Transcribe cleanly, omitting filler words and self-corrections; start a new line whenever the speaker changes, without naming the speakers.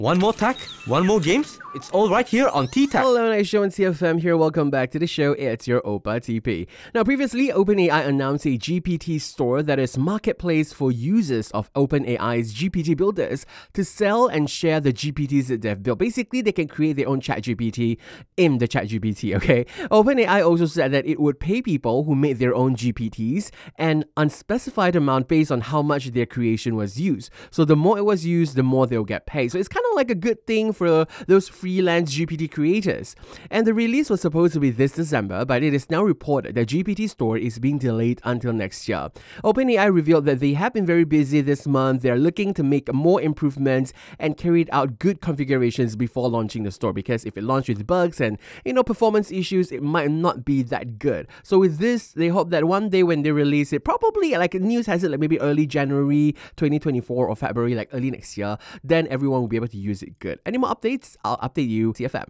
One more tech, one more games. It's all right here on T-Tech.
Hello, nice show on CFM here. Welcome back to the show. It's your Oppa TP. Now, previously, OpenAI announced a GPT store that is marketplace for users of OpenAI's GPT builders to sell and share the GPTs that they've built. Basically, they can create their own ChatGPT in the ChatGPT, okay? OpenAI also said that it would pay people who made their own GPTs an unspecified amount based on how much their creation was used. So the more it was used, the more they'll get paid. So it's kind of like a good thing for those freelance GPT creators. And the release was supposed to be this December, but it is now reported that GPT Store is being delayed until next year. OpenAI revealed that they have been very busy this month. They're looking to make more improvements and carried out good configurations before launching the store, because if it launched with bugs and performance issues, it might not be that good. So with this, they hope that one day when they release it, probably like news has it like maybe early January 2024 or February, like early next year, then everyone will be able to use it good. Any more updates? I'll update you. CFM.